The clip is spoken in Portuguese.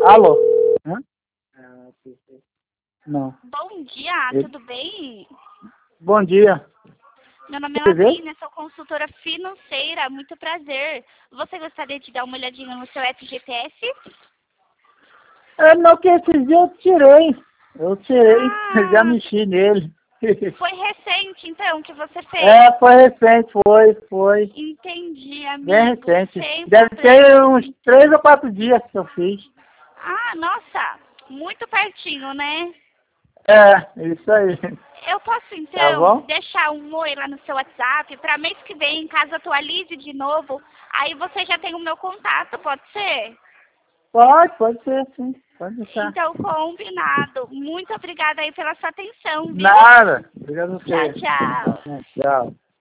Alô? Hã? Não. Bom dia, tudo bem? Bom dia. Meu nome é Quer ver? Lavínia, sou consultora financeira, muito prazer. Você gostaria de dar uma olhadinha no seu app GPS? Não, que esses dias eu tirei. Já Ah, mexi nele. foi recente então que você fez? Foi recente, foi. Entendi, Bem amigo, recente. sem Deve ter problema. uns 3 ou 4 dias que eu fiz. Ah, nossa, muito pertinho, né? Isso aí. Eu posso Tá então bom? deixar um oi lá no seu WhatsApp para mês que vem, caso atualize de novo, aí você já tem o meu contato, pode ser? Pode ser, sim. Pode deixar. Então, combinado. Muito obrigada aí pela sua atenção, viu? Nada. Obrigado a Tchau, você. tchau. Tchau.